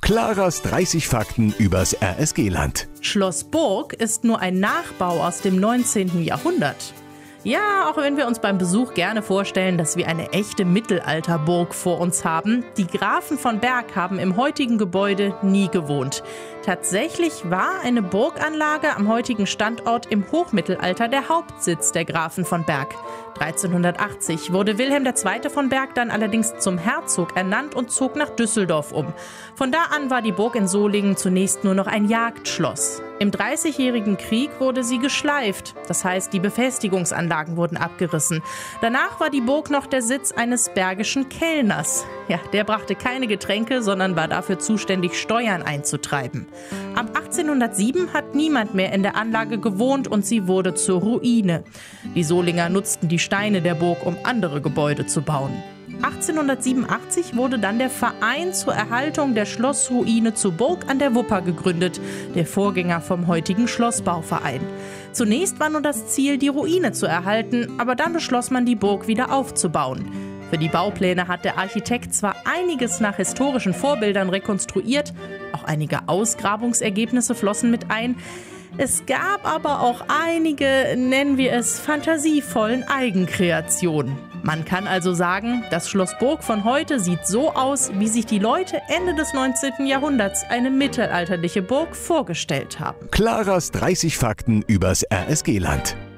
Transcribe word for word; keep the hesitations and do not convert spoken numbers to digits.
Claras dreißig Fakten übers R S G-Land. Schloss Burg ist nur ein Nachbau aus dem neunzehnten Jahrhundert. Ja, auch wenn wir uns beim Besuch gerne vorstellen, dass wir eine echte Mittelalterburg vor uns haben, die Grafen von Berg haben im heutigen Gebäude nie gewohnt. Tatsächlich war eine Burganlage am heutigen Standort im Hochmittelalter der Hauptsitz der Grafen von Berg. dreizehnhundertachtzig wurde Wilhelm der Zweite von Berg dann allerdings zum Herzog ernannt und zog nach Düsseldorf um. Von da an war die Burg in Solingen zunächst nur noch ein Jagdschloss. Im Dreißigjährigen Krieg wurde sie geschleift, das heißt, die Befestigungsanlagen wurden abgerissen. Danach war die Burg noch der Sitz eines bergischen Kellners. Ja, der brachte keine Getränke, sondern war dafür zuständig, Steuern einzutreiben. Ab achtzehnhundertsieben hat niemand mehr in der Anlage gewohnt und sie wurde zur Ruine. Die Solinger nutzten die Steine der Burg, um andere Gebäude zu bauen. achtzehnhundertsiebenundachtzig wurde dann der Verein zur Erhaltung der Schlossruine zu Burg an der Wupper gegründet, der Vorgänger vom heutigen Schlossbauverein. Zunächst war nur das Ziel, die Ruine zu erhalten, aber dann beschloss man, die Burg wieder aufzubauen. Für die Baupläne hat der Architekt zwar einiges nach historischen Vorbildern rekonstruiert, auch einige Ausgrabungsergebnisse flossen mit ein. Es gab aber auch einige, nennen wir es, fantasievollen Eigenkreationen. Man kann also sagen, das Schloss Burg von heute sieht so aus, wie sich die Leute Ende des neunzehnten Jahrhunderts eine mittelalterliche Burg vorgestellt haben. Claras dreißig Fakten übers R S G-Land.